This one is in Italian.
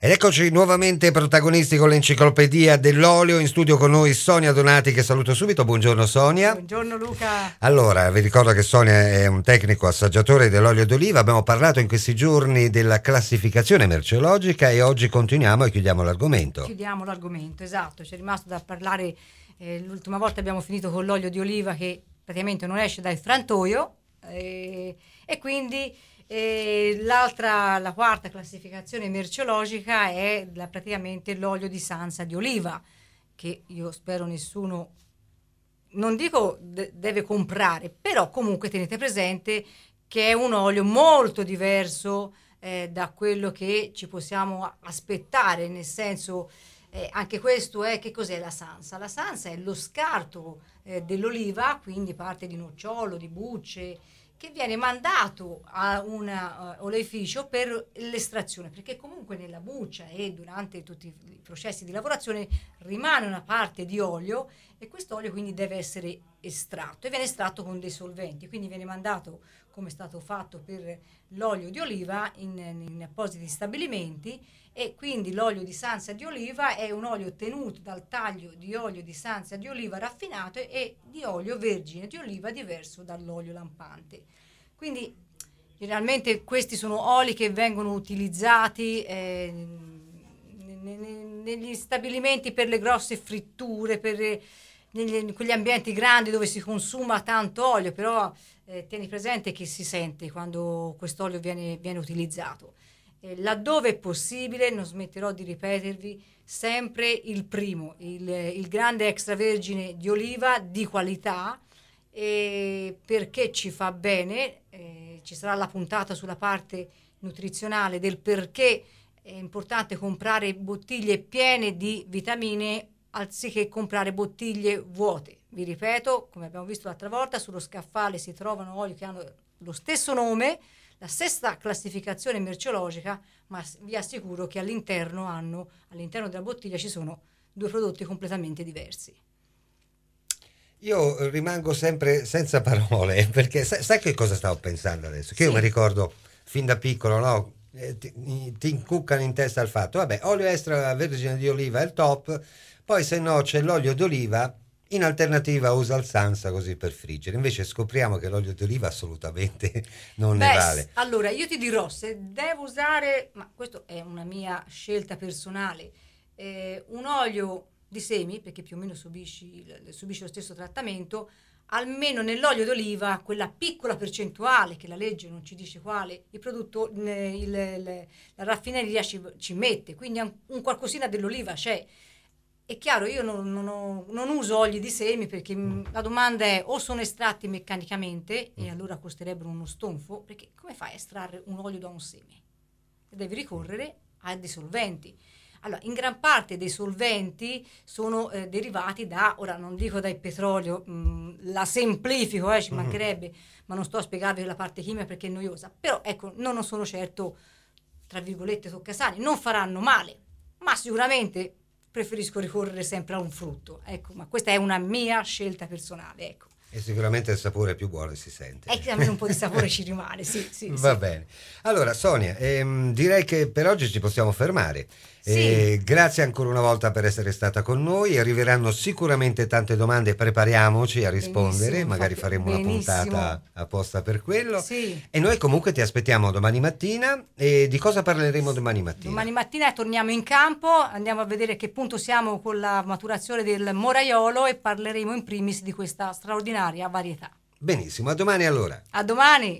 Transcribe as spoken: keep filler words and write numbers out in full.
Ed eccoci nuovamente protagonisti con l'enciclopedia dell'olio. In studio con noi Sonia Donati, che saluto subito. Buongiorno Sonia. Buongiorno Luca. Allora, vi ricordo che Sonia è un tecnico assaggiatore dell'olio d'oliva. Abbiamo parlato in questi giorni della classificazione merceologica e oggi continuiamo e chiudiamo l'argomento. Chiudiamo l'argomento, esatto. C'è rimasto da parlare, eh, l'ultima volta abbiamo finito con l'olio di oliva che praticamente non esce dal frantoio eh, e quindi... E l'altra, la quarta classificazione merceologica è la, praticamente l'olio di sanza di oliva, che io spero nessuno, non dico de- deve comprare, però comunque tenete presente che è un olio molto diverso eh, da quello che ci possiamo aspettare, nel senso eh, anche questo è, che cos'è la sansa? La sansa è lo scarto eh, dell'oliva, quindi parte di nocciolo, di bucce, che viene mandato a un uh, oleificio per l'estrazione, perché comunque nella buccia e durante tutti i processi di lavorazione rimane una parte di olio e questo olio quindi deve essere estratto e viene estratto con dei solventi, quindi viene mandato, come è stato fatto per l'olio di oliva, in, in appositi stabilimenti, e quindi l'olio di sanza di oliva è un olio ottenuto dal taglio di olio di sanza di oliva raffinato e di olio vergine di oliva diverso dall'olio lampante. Quindi generalmente questi sono oli che vengono utilizzati eh, negli stabilimenti per le grosse fritture, per negli, in quegli ambienti grandi dove si consuma tanto olio, però eh, tieni presente che si sente quando quest'olio viene, viene utilizzato. Eh, laddove è possibile, non smetterò di ripetervi, sempre il primo, il, il grande extravergine di oliva di qualità, eh, perché ci fa bene. Eh, ci sarà la puntata sulla parte nutrizionale del perché è importante comprare bottiglie piene di vitamine anziché comprare bottiglie vuote. Vi ripeto, come abbiamo visto l'altra volta, sullo scaffale si trovano oli che hanno lo stesso nome, la stessa classificazione merceologica, ma vi assicuro che all'interno hanno, all'interno della bottiglia ci sono due prodotti completamente diversi. Io rimango sempre senza parole, perché sai, sai che cosa stavo pensando adesso? Che Sì. Io mi ricordo fin da piccolo, no? Eh, ti, ti incuccano in testa il fatto, vabbè, olio extravergine di oliva è il top, poi se no c'è l'olio d'oliva, in alternativa usa il sansa così per friggere. Invece scopriamo che l'olio d'oliva assolutamente non Beh, ne vale. Allora, io ti dirò, se devo usare, ma questo è una mia scelta personale, eh, un olio di semi, perché più o meno subisci, subisci lo stesso trattamento, almeno nell'olio d'oliva, quella piccola percentuale, che la legge non ci dice quale, il prodotto, il, il, la raffineria ci, ci mette, quindi un qualcosina dell'oliva c'è. È chiaro, io non, non, ho, non uso oli di semi perché mm. la domanda è o sono estratti meccanicamente mm. e allora costerebbero uno stonfo, perché come fai a estrarre un olio da un seme? Devi ricorrere a dei solventi. Allora, in gran parte dei solventi sono eh, derivati da, ora non dico dal petrolio, mh, la semplifico, eh, ci mm. mancherebbe, ma non sto a spiegarvi la parte chimica perché è noiosa, però ecco, non, non sono certo, tra virgolette, toccasani, non faranno male, ma sicuramente preferisco ricorrere sempre a un frutto, ecco, ma questa è una mia scelta personale, ecco. E sicuramente il sapore è più buono, si sente. E che almeno un po' di sapore ci rimane, sì, sì. Va sì. bene. Allora, Sonia, ehm, direi che per oggi ci possiamo fermare. Sì. Eh, grazie ancora una volta per essere stata con noi. Arriveranno sicuramente tante domande, prepariamoci a rispondere. Benissimo, magari infatti, faremo benissimo. una puntata apposta per quello. Sì. E noi comunque ti aspettiamo domani mattina. E di cosa parleremo domani mattina? Domani mattina torniamo in campo, andiamo a vedere a che punto siamo con la maturazione del moraiolo e parleremo in primis di questa straordinaria varietà. Benissimo, a domani allora. A domani!